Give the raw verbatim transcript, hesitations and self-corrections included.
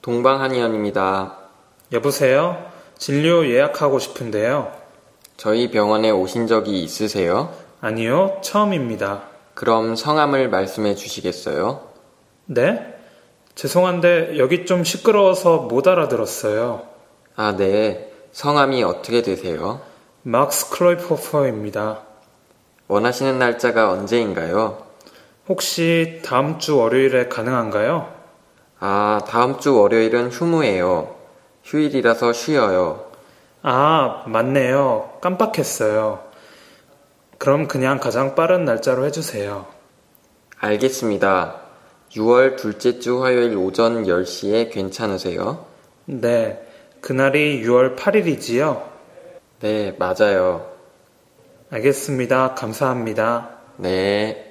동방한의원입니다. 여보세요? 진료 예약하고 싶은데요. 저희 병원에 오신 적이 있으세요? 아니요, 처음입니다. 그럼 성함을 말씀해 주시겠어요? 네? 죄송한데 여기 좀 시끄러워서 못 알아들었어요. 아, 네. 성함이 어떻게 되세요? 막스 클로이퍼퍼입니다. 원하시는 날짜가 언제인가요? 혹시 다음 주 월요일에 가능한가요? 아, 다음 주 월요일은 휴무예요. 휴일이라서 쉬어요. 아, 맞네요. 깜빡했어요. 그럼 그냥 가장 빠른 날짜로 해주세요. 알겠습니다. 유월 둘째 주 화요일 오전 열 시에 괜찮으세요? 네, 그날이 유월 팔일이지요? 네, 맞아요. 알겠습니다. 감사합니다. 네.